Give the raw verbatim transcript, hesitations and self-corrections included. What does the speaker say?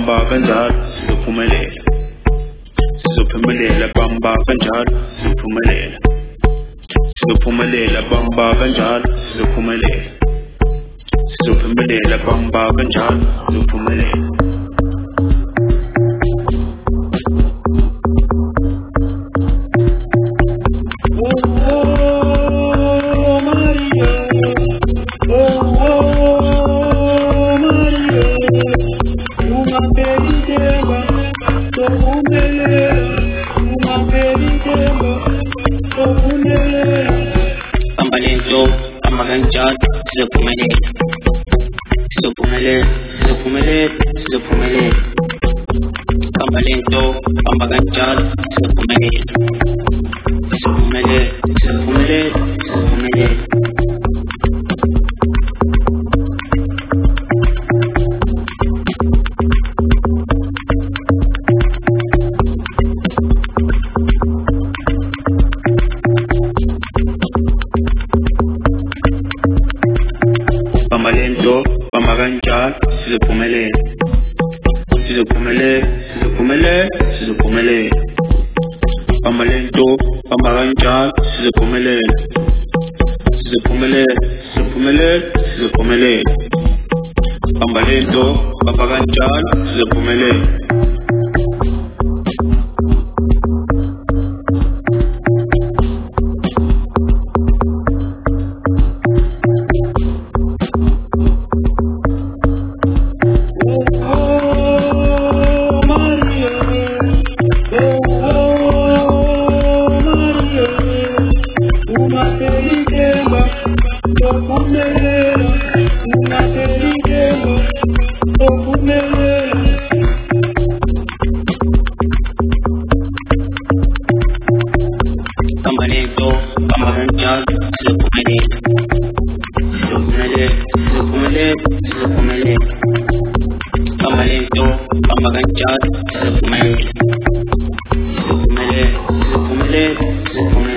bamba kanjalo sizophumelela sizophumelela bamba kanjalo sizophumelela sizophumelela bamba kanjalo sizophumelela sizophumelela bamba kanjalo sizophumelela Pambalento, pamaganjat, sizophumelela sizophumelela sizophumelela sizophumelela Pambalento, pamaganjat, sizophumelela sizophumelela sizophumelela sizophumelela Pambalento, pamaganjalo sizophumelela sizophumelela sizophumelela sizophumelela Pambalento, pamaganjalo sizophumelela sizophumelela sizophumelela sizophumelela Pambalento, pamaganjalo sizophumelela Pambalento, pamaganjat, sizophumelela sizophumelela sizophumelela Pambalento, pamaganjat, sizophumelela sizophumelela sizophumelela sizophumelela